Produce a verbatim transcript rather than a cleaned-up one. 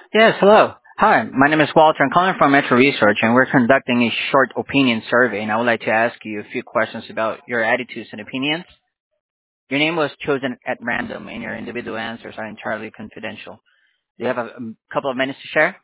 Yes, hello. Hi, my name is Walter. I'm calling from Metro Research, and we're conducting a short opinion survey, and I would like to ask you a few questions about your attitudes and opinions. Your name was chosen at random, and your individual answers are entirely confidential. Do you have a, a couple of minutes to share?